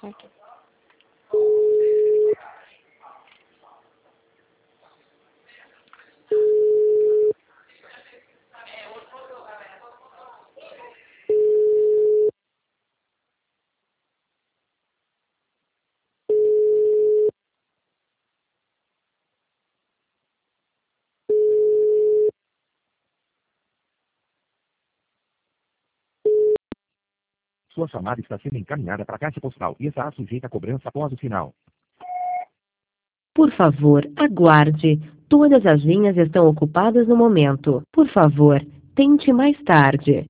Ok. Sua chamada está sendo encaminhada para a caixa postal e estará sujeita a cobrança após o sinal. Por favor, aguarde. Todas as linhas estão ocupadas no momento. Por favor, tente mais tarde.